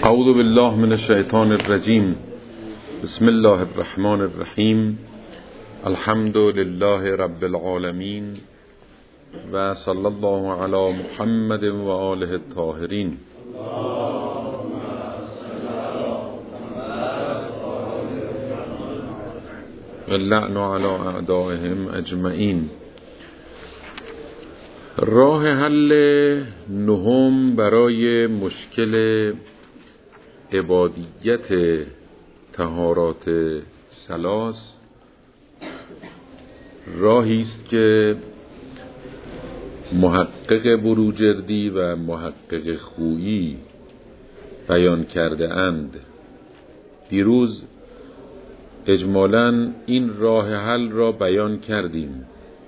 اعوذ بالله من الشیطان الرجیم. بسم الله الرحمن الرحیم. الحمد لله رب العالمین و صلی الله علی محمد و آله الطاهرین. و اللعن علی اعدائهم اجمعین. راه حل نهم برای مشکل عبادیت طهارات ثلاث راهی است که محقق بروجردی و محقق خویی بیان کرده اند. دیروز اجمالاً این راه حل را بیان کردیم،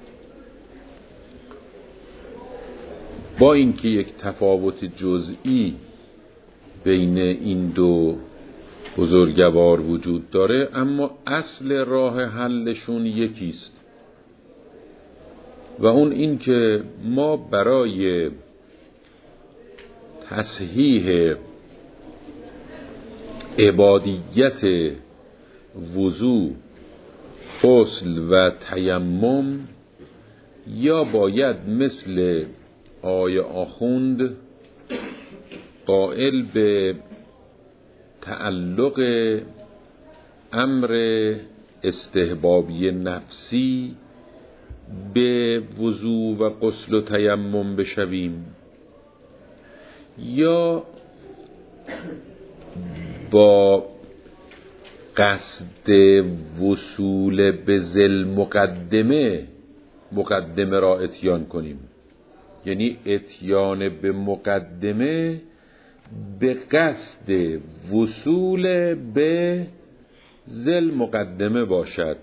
با اینکه یک تفاوت جزئی بین این دو بزرگوار وجود داره، اما اصل راه حلشون یکیست و اون این که ما برای تصحیح عبادیت وضو، غسل و تیمم یا باید مثل آقای آخوند قائل به تعلق امر استحبابی نفسی به وضو و غسل و تیمم بشویم، یا با قصد وصول به ذل مقدمه را اتیان کنیم، یعنی اتیان به مقدمه به قصد وصول به ذل مقدمه باشد.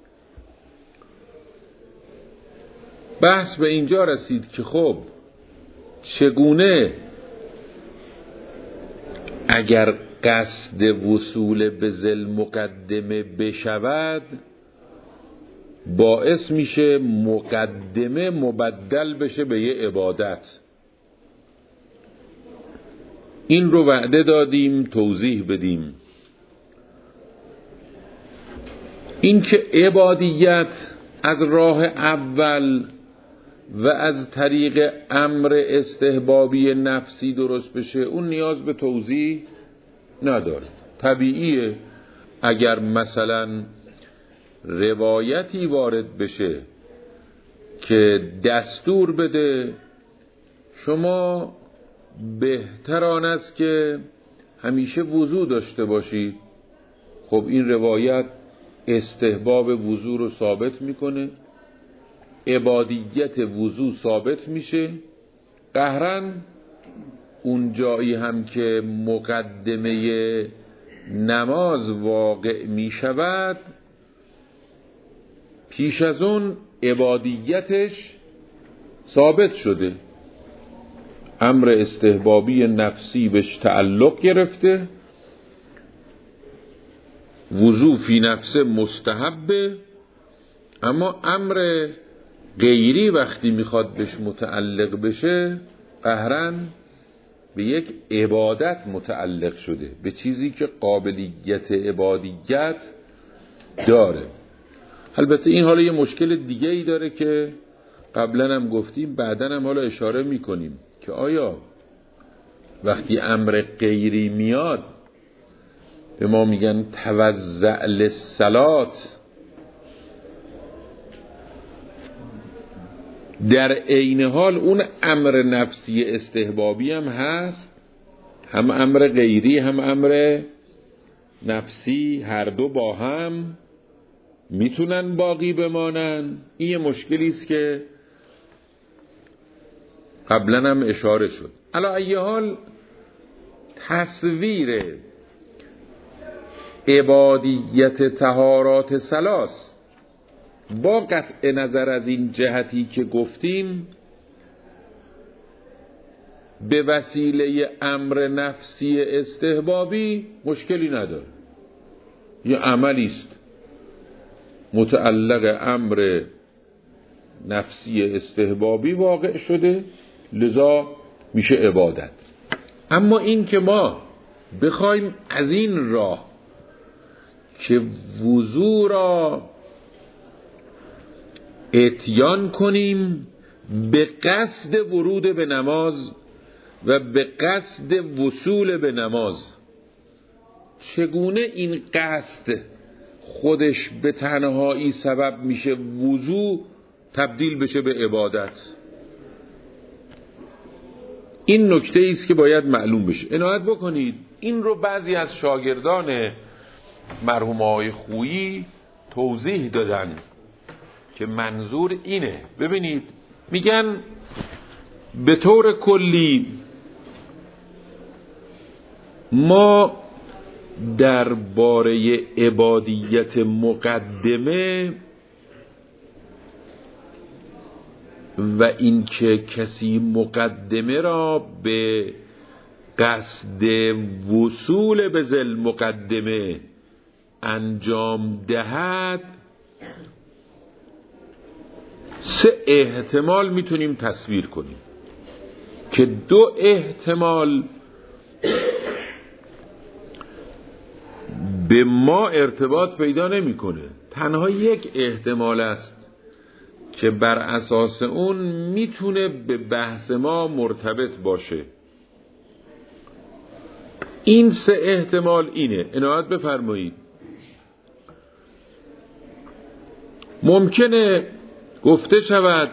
بحث به اینجا رسید که خب چگونه اگر قصد وصول به ذل مقدمه بشود باعث میشه مقدمه مبدل بشه به یه عبادت. این رو وعده دادیم توضیح بدیم. این که عبادیت از راه اول و از طریق امر استحبابی نفسی درست بشه اون نیاز به توضیح نداره. طبیعیه اگر مثلا روایتی وارد بشه که دستور بده شما بهتر آن است که همیشه وضو داشته باشید، خب این روایت استحباب وضو رو ثابت میکنه، عبادیت وضو ثابت میشه. قهرن اون جایی هم که مقدمه نماز واقع میشود پیش از اون عبادیتش ثابت شده، امر استحبابی نفسی بهش تعلق گرفته، وضو فی نفسه مستحبه، اما امر غیری وقتی میخواد بهش متعلق بشه قهرن به یک عبادت متعلق شده، به چیزی که قابلیت عبادیت داره. البته این حالا یه مشکل دیگه ای داره که قبلا هم گفتیم، بعدن هم حالا اشاره میکنیم که آیا وقتی امر غیری میاد به ما میگن توضع للصلات، در عین حال اون امر نفسی استحبابی هم هست، هم امر غیری هم امر نفسی، هر دو با هم میتونن باقی بمانن. این یه مشکلی است که قبلا هم اشاره شد. علی ای حال تصویر عبادیت طهارات ثلاث با قطع نظر از این جهتی که گفتیم به وسیله امر نفسی استحبابی مشکلی نداره، یه عملی است متعلق امر نفسی استحبابی واقع شده لذا میشه عبادت. اما این که ما بخوایم از این راه که وضو را اتیان کنیم به قصد ورود به نماز و به قصد وصول به نماز، چگونه این قصد خودش به تنهایی سبب میشه وضو تبدیل بشه به عبادت؟ این نکته ایست که باید معلوم بشه. عنایت بکنید این رو بعضی از شاگردان مرحوم آقای خویی توضیح دادن که منظور اینه. ببینید میگن به طور کلی ما درباره عبادیت مقدمه و اینکه کسی مقدمه را به قصد وصول به ذل مقدمه انجام دهد 3 احتمال میتونیم تصویر کنیم که 2 احتمال به ما ارتباط پیدا نمیکنه. تنها 1 احتمال است که بر اساس اون میتونه به بحث ما مرتبط باشه. این 3 احتمال اینه. عنایت بفرمایید. ممکنه گفته شود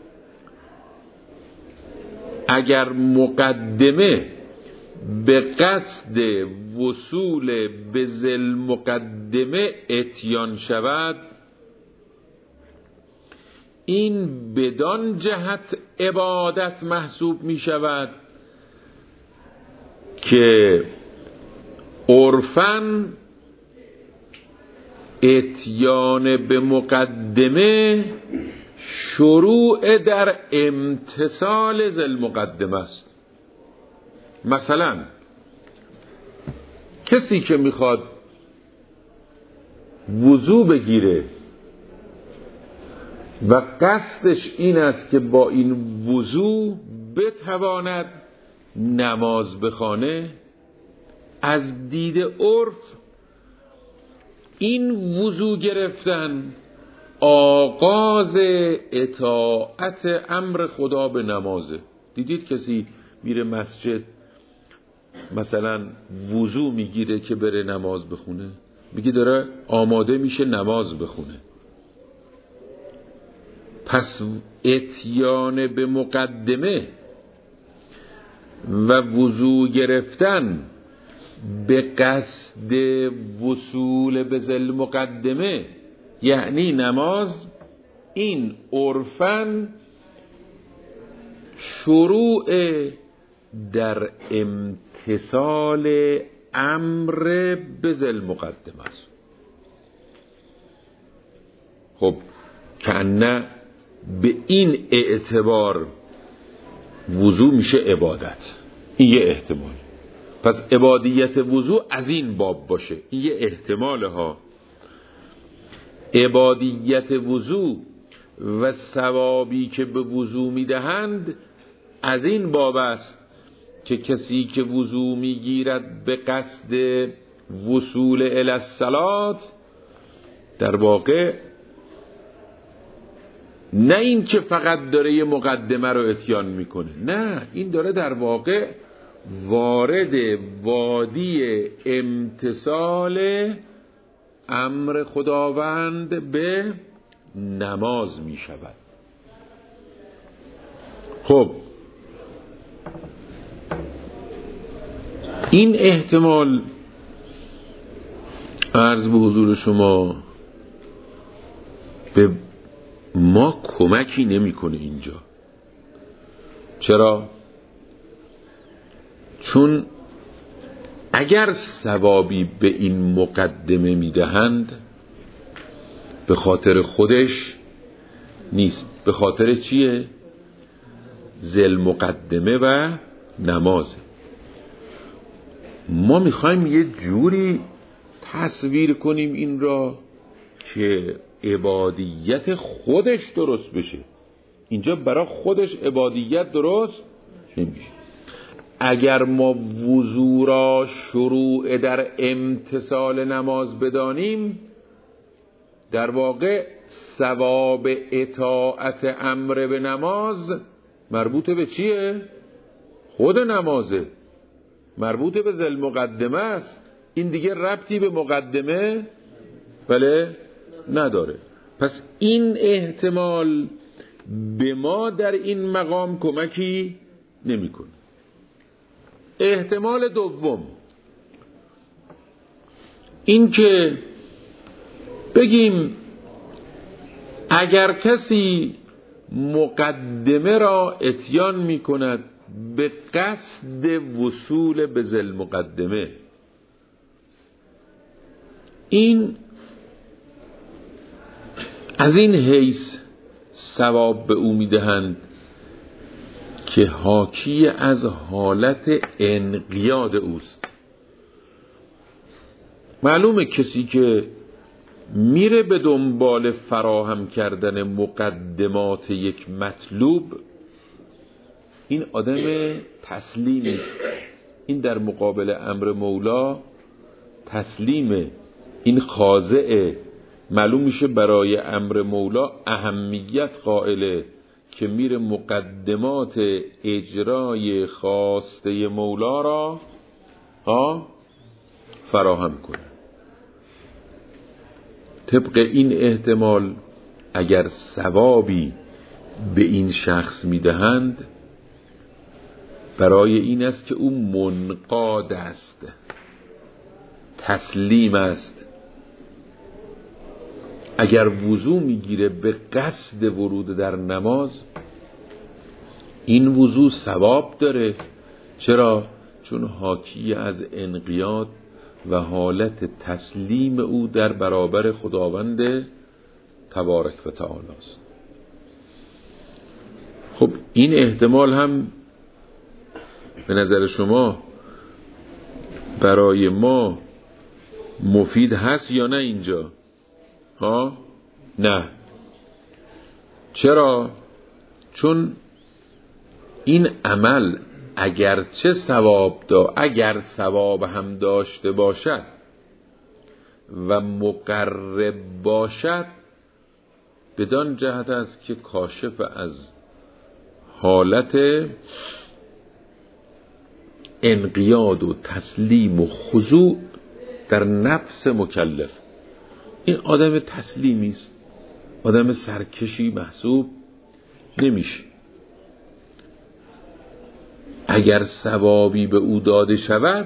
اگر مقدمه به قصد وصول به ذل مقدمه اتیان شود، این بدان جهت عبادت محسوب می شود که عرفاً اتیان به مقدمه شروع در امتثال ذل مقدمه است. مثلا کسی که میخواد وضو بگیره و قصدش این است که با این وضو بتواند نماز بخوانه، از دید عرف این وضو گرفتن آغاز اطاعت امر خدا به نمازه. دیدید کسی میره مسجد مثلا وضو میگیره که بره نماز بخونه، میگه داره آماده میشه نماز بخونه. پس اتیان به مقدمه و وضو گرفتن به قصد وصول به ذل مقدمه یعنی نماز، این عرفاً شروع در امتثال امر به ذل مقدمه است. خب کأنه به این اعتبار وضو میشه عبادت. این یه احتمال. پس عبادیت وضو از این باب باشه. این یه احتماله ها. عبادیت وضو و ثوابی که به وضو میدهند از این باب است که کسی که وضو میگیرد به قصد وصول الی الصلاة در واقع نه این که فقط داره یه مقدمه رو اتیان میکنه، نه، این داره در واقع وارد وادی امتثال امر خداوند به نماز می شود. خب این احتمال عرض به حضور شما به ما کمکی نمیکنه اینجا. چرا؟ چون اگر ثوابی به این مقدمه میدهند به خاطر خودش نیست. به خاطر چیه؟ ذل مقدمه و نماز. ما میخوایم یه جوری تصویر کنیم این را که عبادیت خودش درست بشه. اینجا برای خودش عبادیت درست نمیشه. اگر ما وضو را شروع در امتثال نماز بدانیم، در واقع ثواب اطاعت امر به نماز مربوط به چیه؟ خود نمازه، مربوط به ذل مقدمه است. این دیگه ربطی به مقدمه بله نداره. پس این احتمال به ما در این مقام کمکی نمی‌کنه. احتمال دوم این که بگیم اگر کسی مقدمه را اتیان می کند به قصد وصول به ذل مقدمه، این از این حیث ثواب به او می دهند که حاکی از حالت انقیاد اوست. معلومه کسی که میره به دنبال فراهم کردن مقدمات یک مطلوب، این آدم تسلیمی است. این در مقابل امر مولا تسلیمه، این خاضعه. معلوم میشه برای امر مولا اهمیت قائله که میره مقدمات اجرای خواسته مولا را فراهم کنه. طبق این احتمال اگر ثوابی به این شخص میدهند، برای این است که او منقاد است، تسلیم است. اگر وضو میگیره به قصد ورود در نماز، این وضو ثواب داره. چرا؟ چون حاکی از انقیاد و حالت تسلیم او در برابر خداوند تبارک و تعالی است. خب این احتمال هم به نظر شما برای ما مفید هست یا نه اینجا؟ نه. چرا؟ چون این عمل اگر ثواب هم داشته باشد و مقرب باشد، بدان جهت است که کاشف از حالت انقیاد و تسلیم و خضوع در نفس مکلف. این آدم تسلیمی است، آدم سرکشی محسوب نمیشه. اگر ثوابی به او داده شود،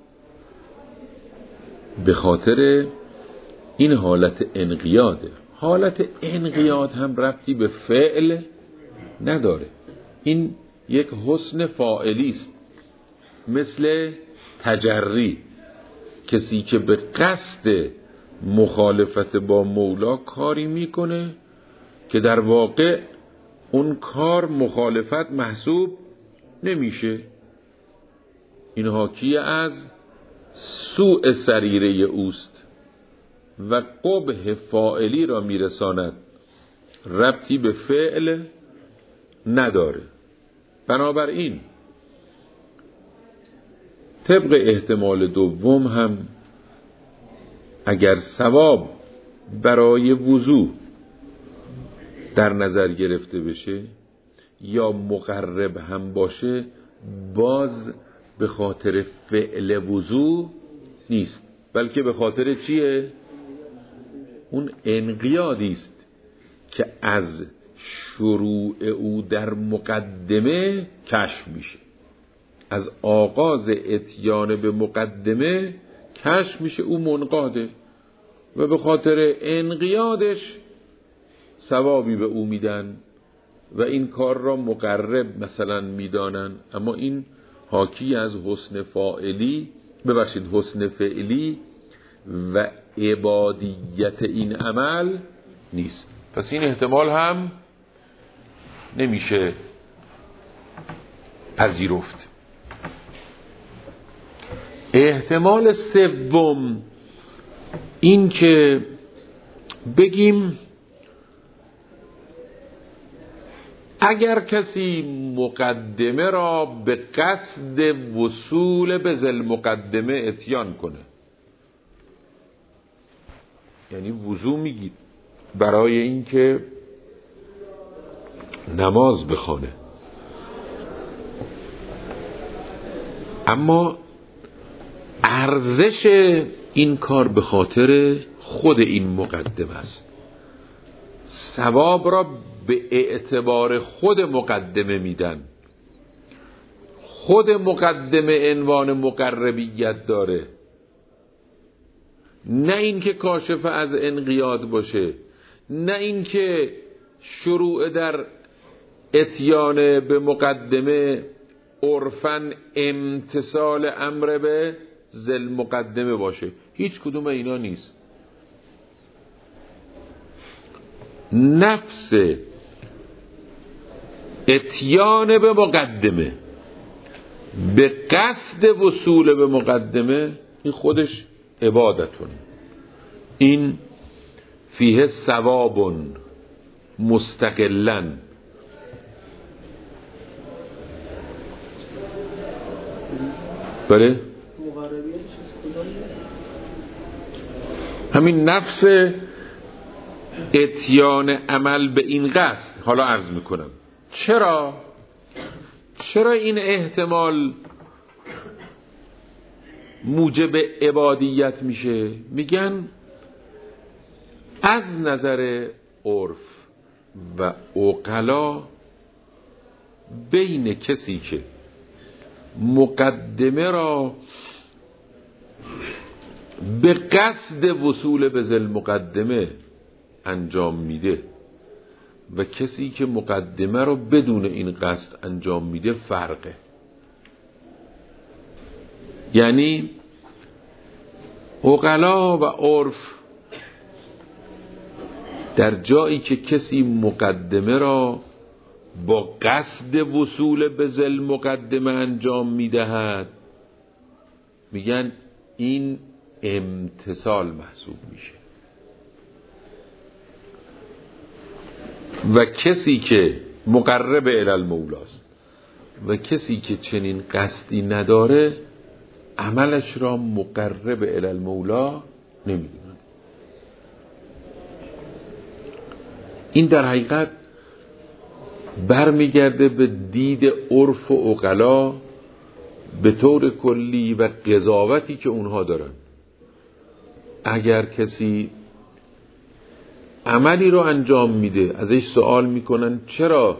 به خاطر این حالت انقیاده. حالت انقیاد هم ربطی به فعل نداره، این یک حسن فاعلی است، مثل تجری. کسی که به قصد مخالفت با مولا کاری میکنه که در واقع اون کار مخالفت محسوب نمیشه، این حاکی از سوء سریره اوست و قبح فاعلی را میرساند، ربطی به فعل نداره. بنابراین طبق احتمال دوم هم اگر ثواب برای وضو در نظر گرفته بشه یا مقرب هم باشه، باز به خاطر فعل وضو نیست، بلکه به خاطر چیه؟ اون انقیادی است که از شروع او در مقدمه کشف میشه. از آغاز اتیان به مقدمه کشف میشه او منقاده و به خاطر انقیادش ثوابی به او میدن و این کار را مقرب مثلا میدانن. اما این حاکی از حسن فعلی و عبادیت این عمل نیست. پس این احتمال هم نمیشه پذیرفت. احتمال سوم این که بگیم اگر کسی مقدمه را به قصد وصول به ذل مقدمه اتیان کنه، یعنی وضو میگید برای اینکه نماز بخونه، اما ارزش این کار به خاطر خود این مقدمه است، ثواب را به اعتبار خود مقدمه میدن. خود مقدمه عنوان مقربیت داره، نه اینکه کاشف از انقیاد باشه، نه اینکه شروع در اتیان به مقدمه عرفاً امتثال امر به ذل مقدمه باشه. هیچ کدوم اینا نیست. نفس اتیان به مقدمه به قصد وصول به مقدمه، این خودش عبادتون، این فیه ثواب مستقلاً. بله همین نفس اتیان عمل به این قصد. حالا عرض میکنم چرا این احتمال موجب عبادیت میشه. میگن از نظر عرف و عقلا بین کسی که مقدمه را به قصد وصول به ذل مقدمه انجام میده و کسی که مقدمه را بدون این قصد انجام میده فرقه. یعنی عقلا و عرف در جایی که کسی مقدمه را با قصد وصول به ذل مقدمه انجام میدهد، میگن این امتثال محسوب میشه. و کسی که مقرب الی المولاست و کسی که چنین قصدی نداره عملش را مقرب الی المولا نمیدونن. این در حقیقت برمیگرده به دید عرف و عقلا به طور کلی و قضاوتی که اونها دارن. اگر کسی عملی رو انجام میده، ازش سوال میکنن چرا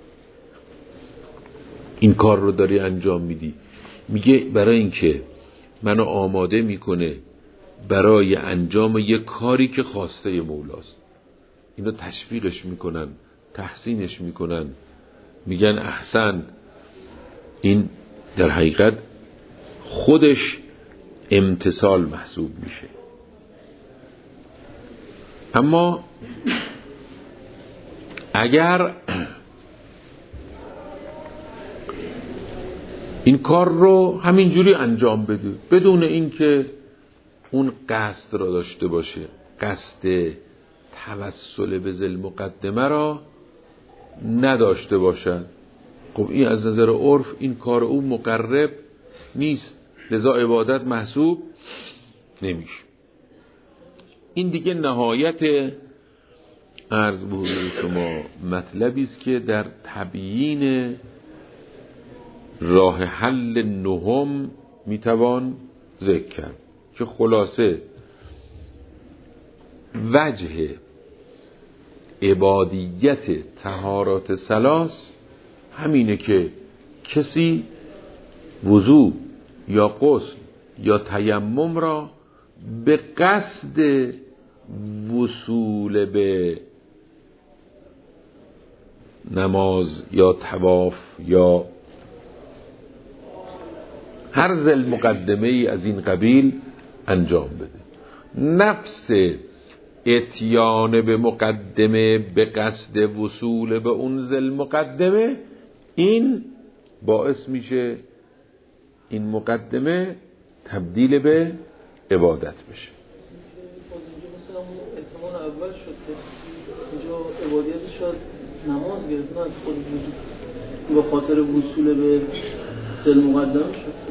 این کار رو داری انجام میدی؟ میگه برای اینکه منو آماده میکنه برای انجام یک کاری که خواسته مولاست. اینو تشویقش میکنن، تحسینش میکنن، میگن احسن. این در حقیقت خودش امتثال محسوب میشه. اما اگر این کار رو همینجوری انجام بده بدون اینکه اون قصد را داشته باشه، قصد توسل به ذل مقدمه را نداشته باشد، خب این از نظر عرف این کار او مقرب نیست، لذا عبادت محسوب نمیشه. این دیگه نهایت عرض به حضور شما مطلبی است که در تبیین راه حل نهم میتوان ذکر کرد، که خلاصه وجه عبادیت طهارات ثلاث همینه که کسی وضو یا غسل یا تیمم را به قصد وصول به نماز یا طواف یا هر ذل مقدمه ای از این قبیل انجام بده. نفس اتیان به مقدمه به قصد وصول به اون ذل مقدمه، این باعث میشه این مقدمه تبدیل به عبادت بشه. اینجا مثلا اون احتمال اول شد که اینجا عبادیت شد نماز گرفتن از خود وجود به خاطر وصول به دل مقدم شد.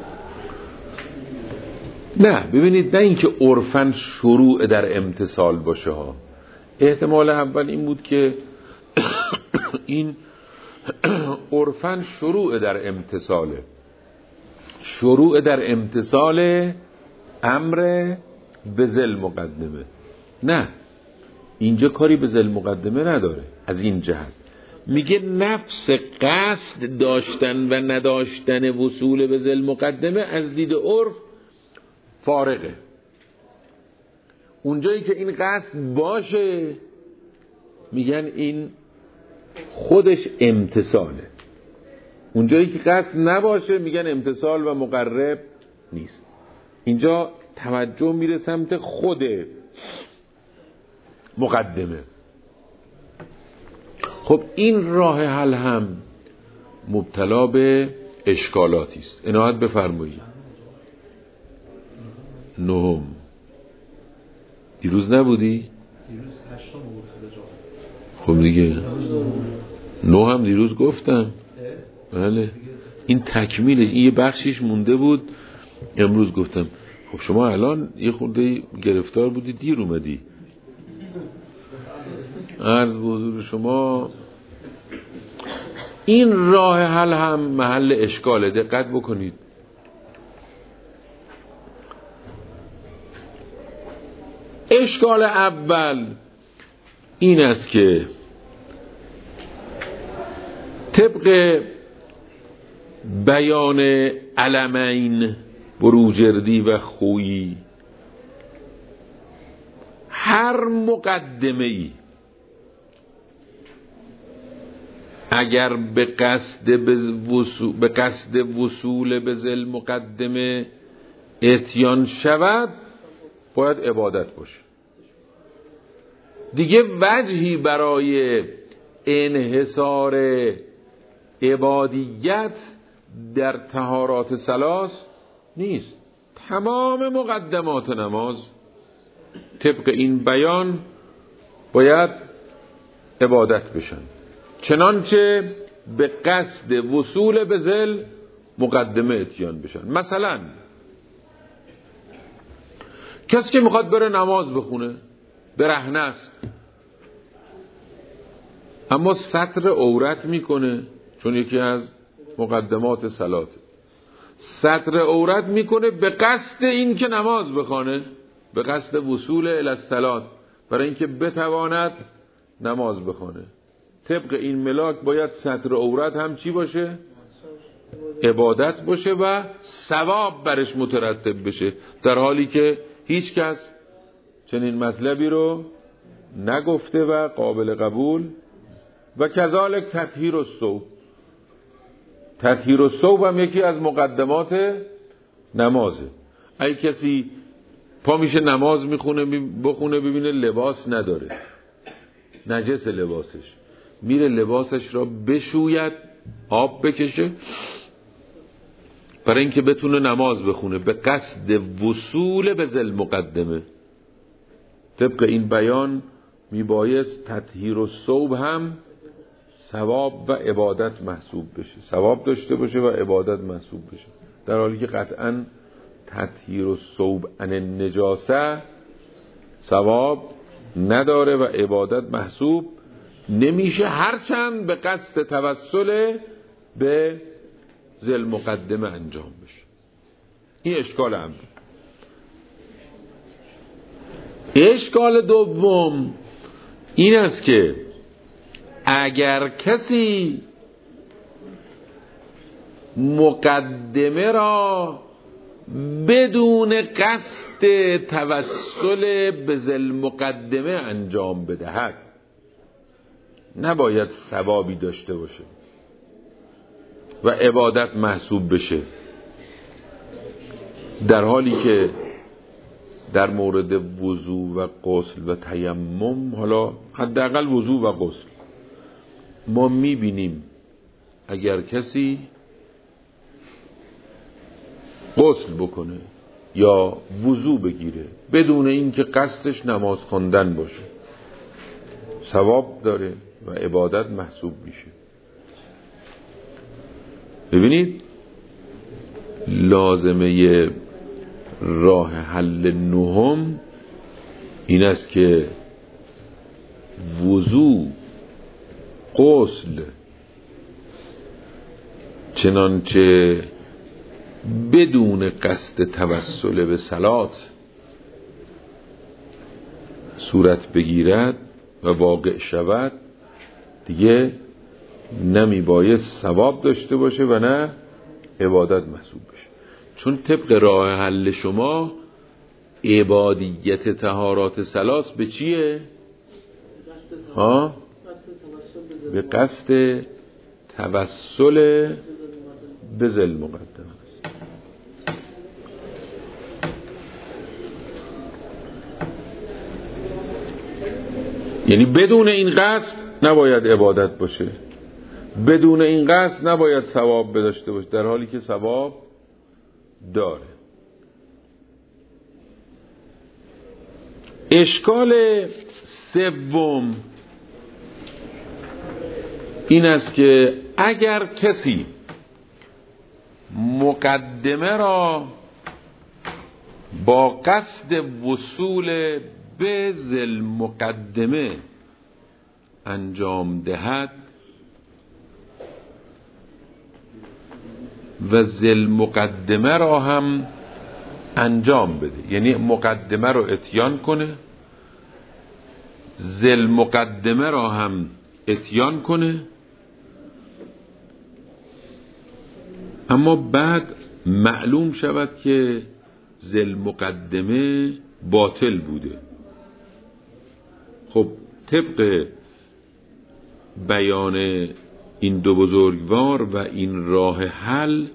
نه ببینید، نه اینکه عرفاً شروع در امتثال باشه ها. احتمال اول این بود که این عرفاً شروع در امتثاله، شروع در امتثال امر به ذل مقدمه. نه، اینجا کاری به ذل مقدمه نداره. از این جهت میگه نفس قصد داشتن و نداشتن وصول به ذل مقدمه از دید عرف فارغه. اونجایی که این قصد باشه میگن این خودش امتثاله، اونجایی که قصد نباشه میگن امتثال و مقرب نیست. اینجا توجه میره سمت خود مقدمه. خب این راه حل هم مبتلا به اشکالاتی است. عنایت بفرمایید. نهم دیروز نبودی؟ دیروز 8 تا مرتضی جان. خب دیگه 9 هم دیروز گفتم. بله این تکمیله، این یه بخشیش مونده بود امروز گفتم. خب شما الان یه خورده گرفتار بودی، دیر اومدی. عرض به حضور شما این راه حل هم محل اشکاله. دقت بکنید. اشکال اول این است که طبق بیان علمین بروجردی و خویی هر مقدمه ای اگر به قصد وصول به ذل مقدمه اتیان شود باید عبادت باشه. دیگه وجهی برای انحصار عبادیت در طهارات ثلاث نیست. تمام مقدمات نماز طبق این بیان باید عبادت بشن، چنانچه به قصد وصول به ذل مقدمه اتیان بشن. مثلا کسی که میخواد بره نماز بخونه، برهنه است اما ستر عورت میکنه، چون یکی از مقدمات صلات ستر عورت میکنه به قصد این که نماز بخونه، به قصد وصول الی الصلات، برای اینکه بتواند نماز بخونه. طبق این ملاک باید ستر عورت هم چی باشه؟ عبادت باشه و ثواب برش مترتب بشه، در حالی که هیچ کس چنین مطلبی رو نگفته و قابل قبول. و کذالک تطهیر الثوب، تطهیر الثوب هم یکی از مقدمات نمازه. اگه کسی پا میشه نماز بخونه ببینه لباس نداره، نجس لباسش، میره لباسش را بشوید، آب بکشه برای اینکه بتونه نماز بخونه به قصد وصول به ذل مقدمه. طبق این بیان میبایست تطهیر الثوب هم ثواب و عبادت محسوب بشه، ثواب داشته باشه و عبادت محسوب بشه، در حالی که قطعاً تطهیر الثوب عن النجاسه ثواب نداره و عبادت محسوب نمیشه، هرچند به قصد توسل به ذل مقدمه انجام بشه. این اشکال اول. اشکال دوم این است که اگر کسی مقدمه را بدون قصد توسل به ذل مقدمه انجام بدهد، نباید ثوابی داشته باشه و عبادت محسوب بشه، در حالی که در مورد وضو و غسل و تیمم، حالا حداقل وضو و غسل، ما میبینیم اگر کسی غسل بکنه یا وضو بگیره بدون اینکه قصدش نماز خواندن باشه ثواب داره و عبادت محسوب میشه. ببینید لازمه راه حل نهم این است که وضو، غسل، چنانچه بدون قصد توسل به صلات صورت بگیرد و واقع شود، دیگه نمی باید ثواب داشته باشه و نه عبادت محسوب بشه. چون طبق راه حل شما عبادیت طهارات ثلاث به چیه؟ به قصد توسل به ذی المقدم است. یعنی بدون این قصد نباید عبادت باشه، بدون این قصد نباید ثواب داشته باشه، در حالی که ثواب داره. اشکال سوم این است که اگر کسی مقدمه را با قصد وصول به ذی المقدمه انجام دهد و ذی المقدمه را هم انجام بده، یعنی مقدمه را اتیان کنه، ذی المقدمه را هم اتیان کنه، اما بعد معلوم شود که ذی المقدمه باطل بوده. خب طبق بیان این دو بزرگوار و این راه حل،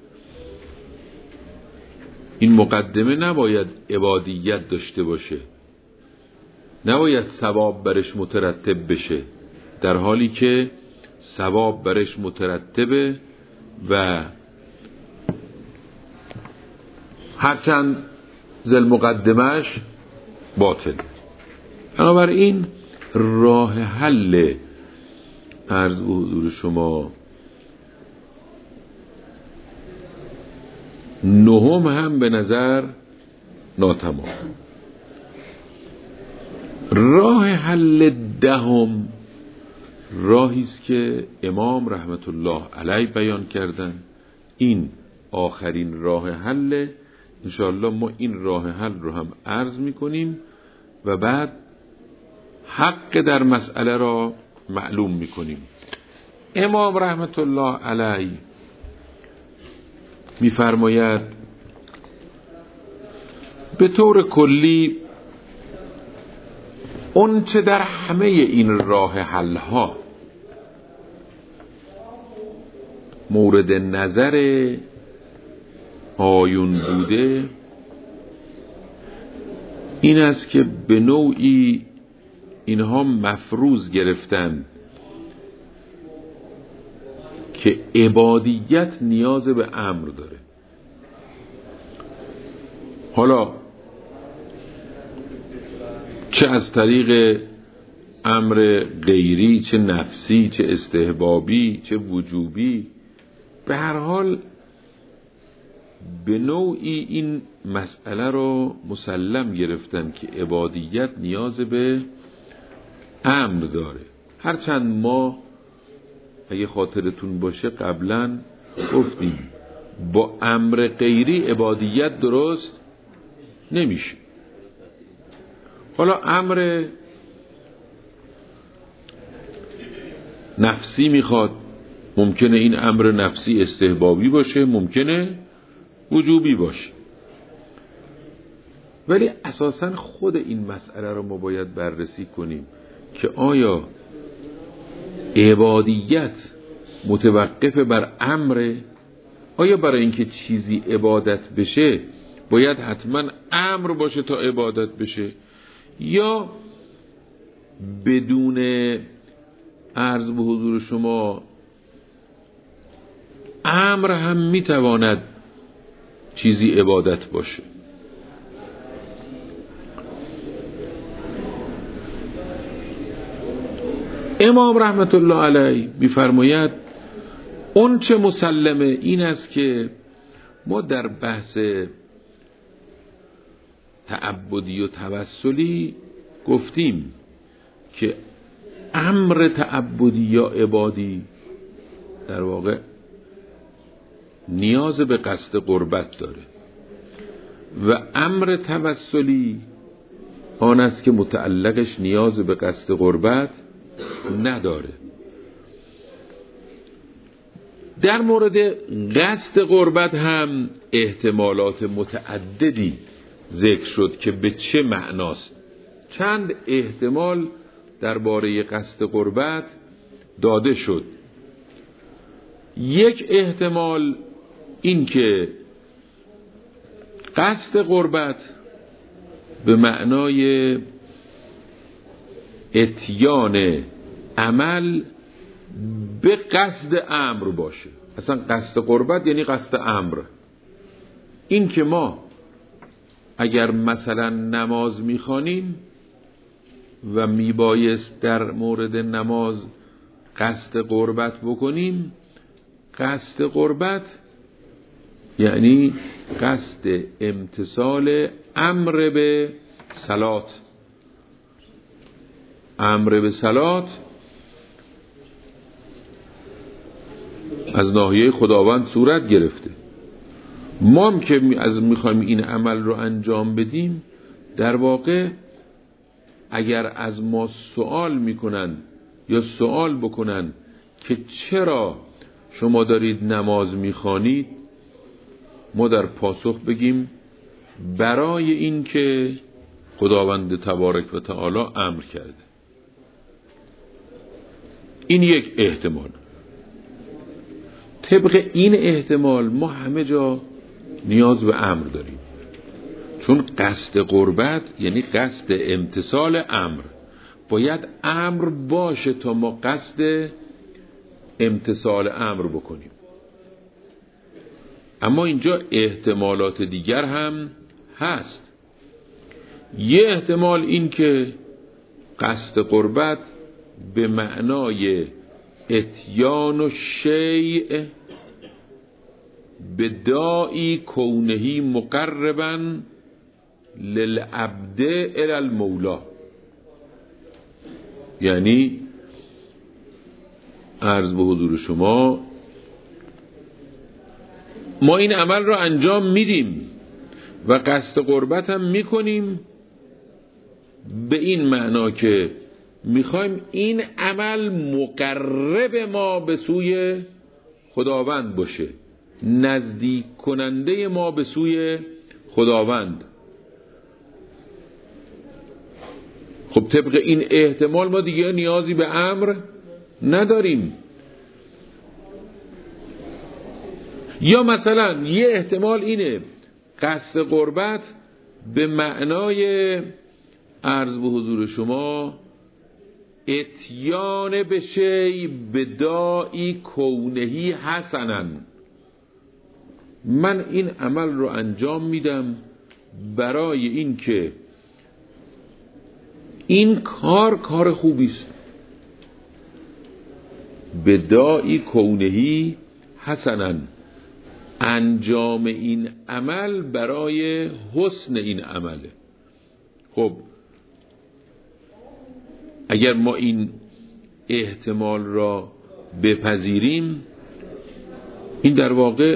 این مقدمه نباید عبادیت داشته باشه، نباید ثواب برش مترتب بشه، در حالی که ثواب برش مترتبه و هرچند ذی المقدمه‌اش باطل. بنابراین راه حل عرض به حضور شما نهم هم به نظر ناتمام. راه حل دهم راهی است که امام رحمت الله علیه بیان کردن. این آخرین راه حل. انشاءالله ما این راه حل رو هم عرض میکنیم و بعد حق در مسئله را معلوم میکنیم. امام رحمت الله علیه میفرماید به طور کلی اون چه در همه این راه حل ها مورد نظر آیون بوده این است که به نوعی اینها مفروض گرفتن که عبادیت نیاز به امر داره. حالا چه از طریق امر غیری، چه نفسی، چه استحبابی، چه وجوبی، به هر حال به نوعی این مسئله رو مسلم گرفتن که عبادیت نیاز به امر داره. هرچند ما اگه خاطرتون باشه قبلا گفتیم با امر غیری عبادیت درست نمیشه. حالا امر نفسی میخواد، ممکنه این امر نفسی استحبابی باشه، ممکنه وجوبی باشه، ولی اساساً خود این مسئله رو ما باید بررسی کنیم که آیا عبادیت متوقف بر امر؟ آیا برای اینکه چیزی عبادت بشه باید حتما امر باشه تا عبادت بشه، یا بدون عرض به حضور شما امر هم میتواند چیزی عبادت باشه؟ امام رحمت الله علیه میفرماید اون چه مسلمه این است که ما در بحث تعبدی و توسلی گفتیم که امر تعبدی یا عبادی در واقع نیاز به قصد قربت داره و امر توسلی آن است که متعلقش نیاز به قصد قربت نداره. در مورد قصد قربت هم احتمالات متعددی ذکر شد که به چه معناست. چند احتمال درباره قصد قربت داده شد. یک احتمال این که قصد قربت به معنای اتیان عمل به قصد امر باشه. اصلا قصد قربت یعنی قصد امر. این که ما اگر مثلا نماز میخوانیم و میبایست در مورد نماز قصد قربت بکنیم، قصد قربت یعنی قصد امتثال امر به صلات. امر به صلات از ناحیه خداوند صورت گرفته. ما هم که میخوایم این عمل رو انجام بدیم، در واقع اگر از ما سوال میکنن یا سوال بکنن که چرا شما دارید نماز میخوانید، ما در پاسخ بگیم برای این که خداوند تبارک و تعالی امر کرده. این یک احتمال. طبق این احتمال ما همه جا نیاز به امر داریم، چون قصد قربت یعنی قصد امتثال امر. باید امر باشه تا ما قصد امتثال امر بکنیم. اما اینجا احتمالات دیگر هم هست. یه احتمال این که قصد قربت به معنای اتیان و شیء بدائی کونهی مقربا للعبد الی المولا، یعنی عرض به حضور شما ما این عمل رو انجام میدیم و قصد قربت هم میکنیم به این معنا که میخوایم این عمل مقرب ما به سوی خداوند باشه، نزدیک کننده ما به سوی خداوند. خب طبق این احتمال ما دیگه نیازی به امر نداریم. یا مثلا یه احتمال اینه قصد قربت به معنای عرض به حضور شما اتیان به شی بدائی کونهی حسنن. من این عمل رو انجام میدم برای این که این کار خوبی است. بدائی کونهی حسنن، انجام این عمل برای حسن این عمله. خب اگر ما این احتمال را بپذیریم، این در واقع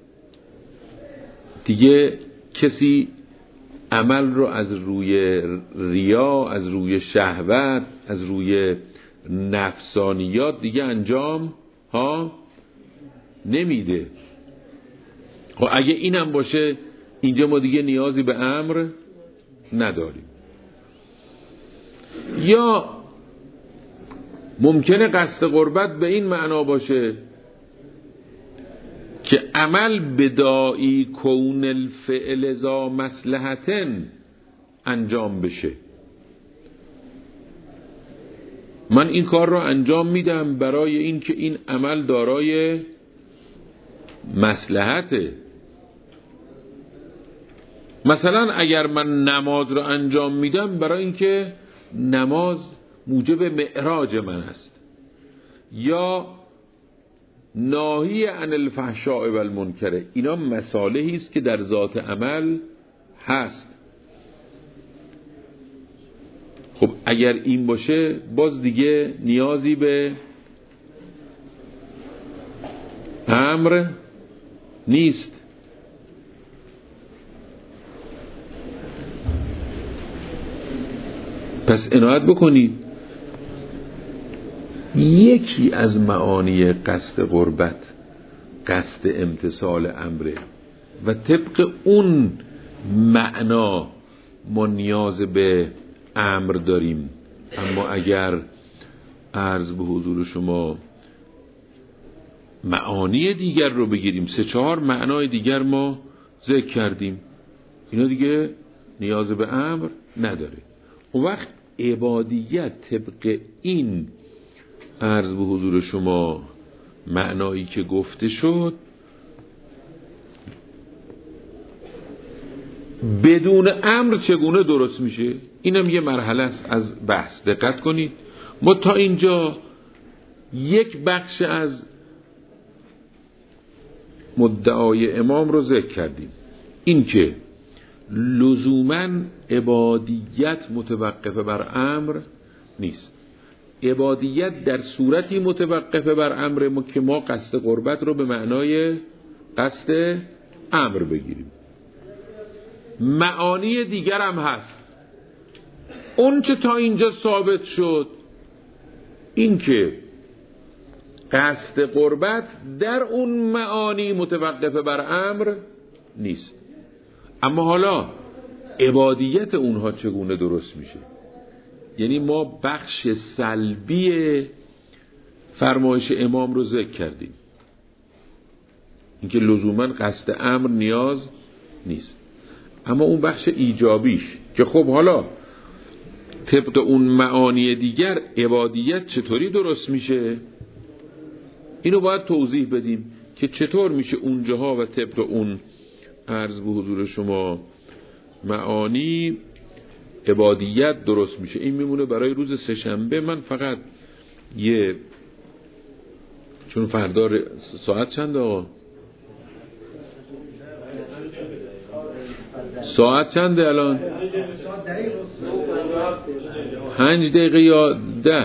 دیگه کسی عمل رو از روی ریا، از روی شهوت، از روی نفسانیات دیگه انجام نمیده. خب اگه اینم باشه اینجا ما دیگه نیازی به امر نداریم. یا ممکنه قصد قربت به این معنا باشه که عمل بدائی کون الفعل ذا مصلحتن انجام بشه. من این کار رو انجام میدم برای این که این عمل دارای مصلحته. مثلا اگر من نماز رو انجام میدم برای این که نماز موجب معراج من است، یا ناهی عن الفحشاء و المنکر. اینا مصالحی است که در ذات عمل هست. خب اگر این باشه باز دیگه نیازی به امر نیست. پس عنایت بکنید، یکی از معانی قصد قربت قصد امتثال امره و طبق اون معنا ما نیاز به امر داریم. اما اگر عرض به حضور شما معانی دیگر رو بگیریم، 3-4 معنای دیگر ما ذکر کردیم، اینا دیگه نیاز به امر نداره. اون وقت عبادیت طبق این عرض به حضور شما معنایی که گفته شد بدون امر چگونه درست میشه؟ اینم یه مرحله است از بحث. دقت کنید، ما تا اینجا یک بخش از مدعای امام رو ذکر کردیم، این که لزوماً عبادیت متوقف بر امر نیست. عبادیت در صورتی متوقف بر امر که ما قصد قربت رو به معنای قصد امر بگیریم. معانی دیگر هم هست. اون چه تا اینجا ثابت شد این که قصد قربت در اون معانی متوقف بر امر نیست. اما حالا عبادیت اونها چگونه درست میشه؟ یعنی ما بخش سلبی فرمایش امام رو ذکر کردیم، اینکه لزوما قصد امر نیاز نیست. اما اون بخش ایجابیش که خب حالا طبق اون معانی دیگر عبادیت چطوری درست میشه، اینو باید توضیح بدیم که چطور میشه اونجاها و طبق اون عرض به حضور شما معانی عبادیت درست میشه. این میمونه برای روز سه‌شنبه. من فقط چون فردا ساعت چند آقا؟ ساعت چنده الان؟ 5 دقیقه یا 10؟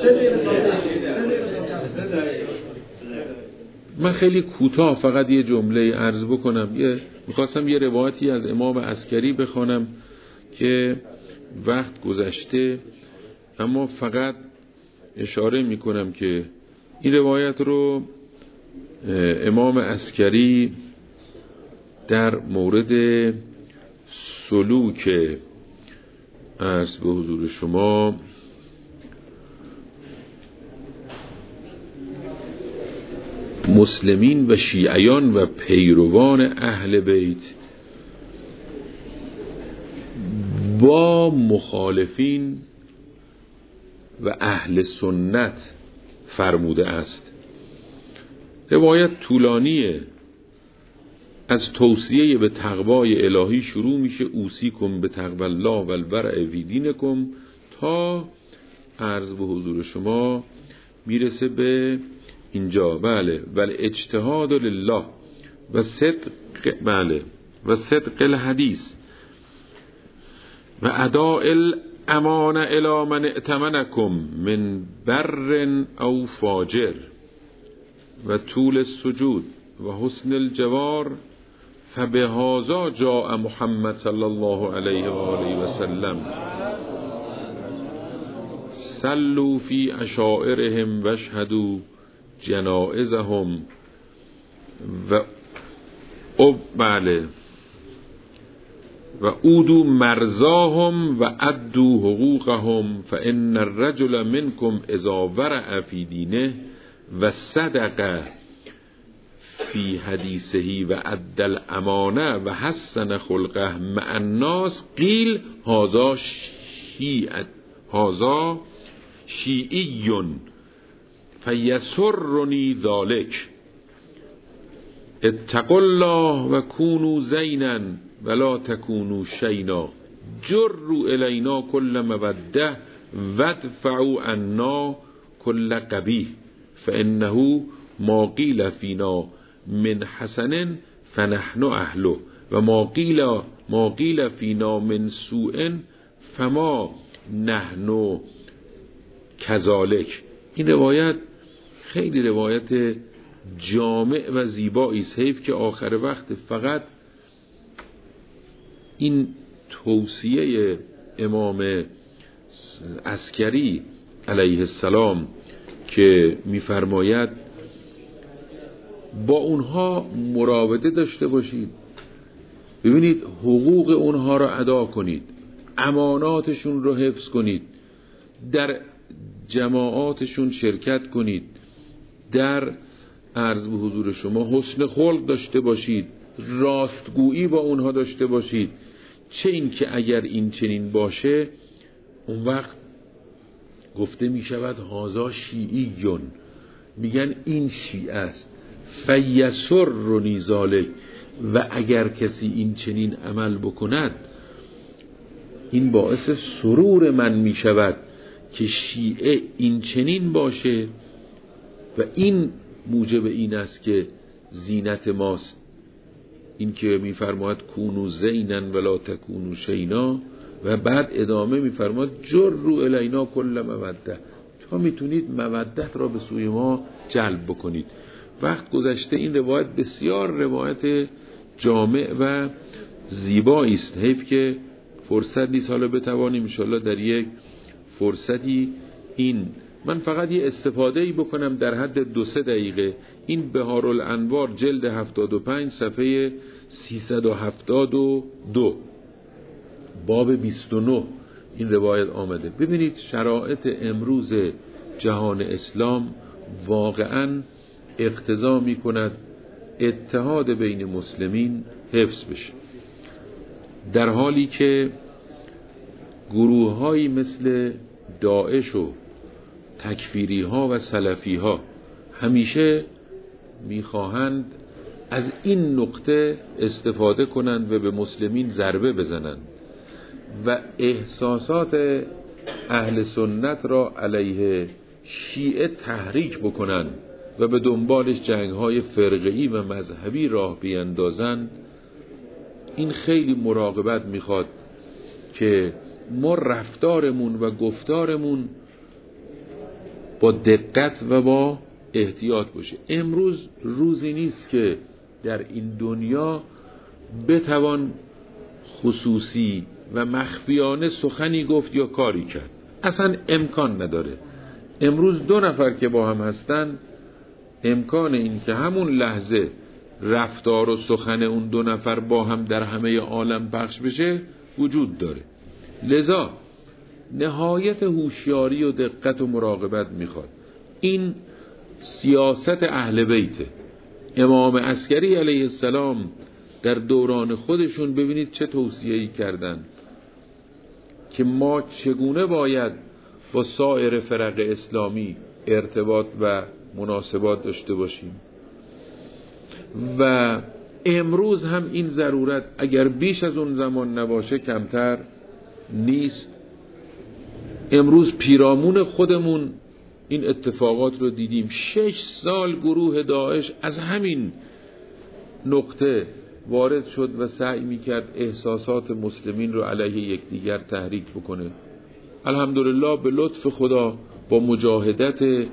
من خیلی کوتاه فقط یه جمله عرض بکنم. میخواستم یه روایتی از امام عسکری بخوانم که وقت گذشته، اما فقط اشاره میکنم که این روایت رو امام عسکری در مورد سلوک عرض به حضور شما مسلمین و شیعیان و پیروان اهل بیت با مخالفین و اهل سنت فرموده است. روایت طولانیه، از توصیه به تقوای الهی شروع میشه، اوصیکم به تقوی الله و الورع فی دینکم، تا عرض به حضور شما میرسه به اینجا. بله، ولی اجتهاد لله و صدق، بله، و صدق الحدیث و اداء الامانه الی من ائتمنکم من بر او فاجر و طول السجود و حسن الجوار، فبهذا جاء محمد صلی الله علیه و آله و سلم صلوا فی عشائرهم واشهدوا جنائزهم و اودوا مرزاهم و ادوا حقوقهم، فان الرجل منکم اذا ورع فی دینه و صدق فی حدیثه و ادى الامانه و حسن خلقه مع الناس قیل هذا شیعی فیسرنی ذلک، اتقوا الله و کونوا زینا ولا تکونوا شینا، جروا الینا کل موده وادفعوا عنا کل قبیح. فانه ما قیل فینا من حسن فنحن اهله و ما قیل فینا من سوء فما نحن کذالک. این روایت خیلی روایت جامع و زیبایی است. حیف که آخر وقت فقط این توصیه امام عسکری علیه السلام که می‌فرماید با اونها مراوده داشته باشید، ببینید حقوق اونها را ادا کنید، اماناتشون رو حفظ کنید، در جماعاتشون شرکت کنید، در عرض به حضور شما حسن خلق داشته باشید، راستگویی با اونها داشته باشید. چه این که اگر این چنین باشه اون وقت گفته می شود هازا شیعیون، میگن این شیعه است. فیسرنی ذالک، و اگر کسی این چنین عمل بکند این باعث سرور من می شود که شیعه این چنین باشه و این موجب این است که زینت ماست. این که میفرماید کونو زینن ولا تکونو شینا، و بعد ادامه میفرماید جروا الینا کل موده، تا میتونید مودت را به سوی ما جلب بکنید. وقت گذشته این روایت بسیار روایت جامع و زیبایی است. حیف که فرصت نیست حالا بتوانیم انشاءالله در یک فرصتی این من فقط یه استفاده‌ای بکنم در حد 2-3 دقیقه. این بهارالانوار جلد 75 صفحه 372 باب 29 این روایت آمده. ببینید شرایط امروز جهان اسلام واقعاً اقتضا می کند اتحاد بین مسلمین حفظ بشه، در حالی که گروه‌هایی مثل داعش و تکفیری ها و سلفی ها همیشه میخواهند از این نقطه استفاده کنند و به مسلمین ضربه بزنند و احساسات اهل سنت را علیه شیعه تحریک بکنند و به دنبالش جنگ‌های فرقه‌ای و مذهبی راه بیندازند. این خیلی مراقبت میخواد که ما رفتارمون و گفتارمون با دقت و با احتیاط باشه. امروز روزی نیست که در این دنیا بتوان خصوصی و مخفیانه سخنی گفت یا کاری کرد، اصلا امکان نداره. امروز 2 نفر که با هم هستن امکان این که همون لحظه رفتار و سخن اون 2 نفر با هم در همه عالم پخش بشه وجود داره. لذا نهایت هوشیاری و دقت و مراقبت میخواد. این سیاست اهل بیت امام عسکری علیه السلام در دوران خودشون ببینید چه توصیه‌ای کردن که ما چگونه باید با سایر فرق اسلامی ارتباط و مناسبات داشته باشیم. و امروز هم این ضرورت اگر بیش از اون زمان نباشه کمتر نیست. امروز پیرامون خودمون این اتفاقات رو دیدیم. 6 سال گروه داعش از همین نقطه وارد شد و سعی میکرد احساسات مسلمین رو علیه یکدیگر تحریک بکنه. الحمدلله به لطف خدا با مجاهدت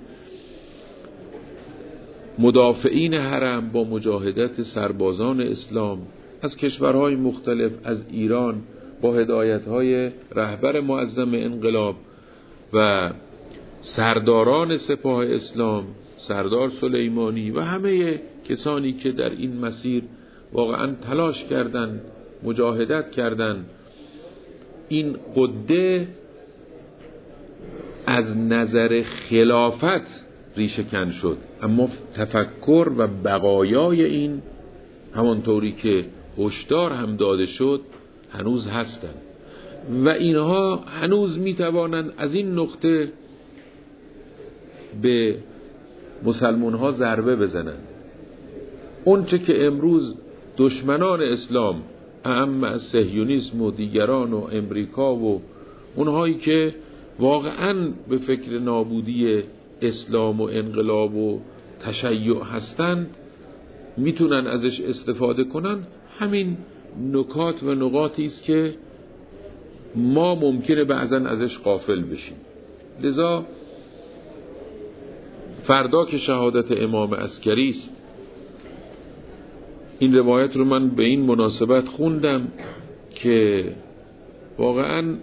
مدافعین حرم، با مجاهدت سربازان اسلام از کشورهای مختلف، از ایران، با هدایت‌های رهبر معظم انقلاب و سرداران سپاه اسلام، سردار سلیمانی و همه کسانی که در این مسیر واقعا تلاش کردند، مجاهدت کردند، این قده از نظر خلافت ریشه کن شد، اما تفکر و بقایای این همانطوری که هشدار هم داده شد هنوز هستند و اینها هنوز میتوانند از این نقطه به مسلمان ها ضربه بزنند. اون چه که امروز دشمنان اسلام اعم از صهیونیسم و دیگران و امریکا و اونهایی که واقعا به فکر نابودی اسلام و انقلاب و تشیع هستند میتونن ازش استفاده کنن. همین نکات و نقاطی است که ما ممکنه بعضا ازش غافل بشیم. لذا فردا که شهادت امام عسکری است، این روایت رو من به این مناسبت خوندم که واقعا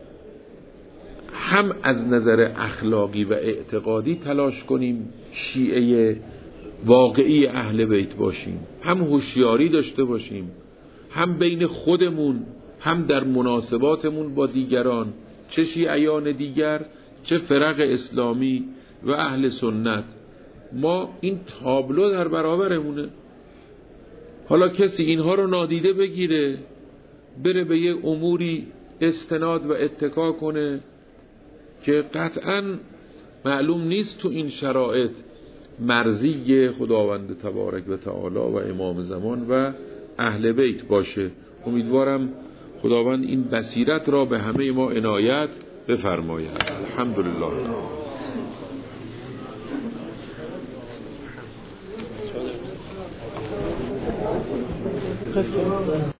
هم از نظر اخلاقی و اعتقادی تلاش کنیم شیعه واقعی اهل بیت باشیم، هم هوشیاری داشته باشیم، هم بین خودمون هم در مناسباتمون با دیگران، چه شیعیان دیگر چه فرق اسلامی و اهل سنت، ما این تابلو در برابرمونه. حالا کسی اینها رو نادیده بگیره، بره به یه اموری استناد و اتکا کنه که قطعاً معلوم نیست تو این شرایط مرضی خداوند تبارک و تعالی و امام زمان و اهل بیت باشه. امیدوارم خداوند این بصیرت را به همه ما عنایت بفرماید. الحمدلله.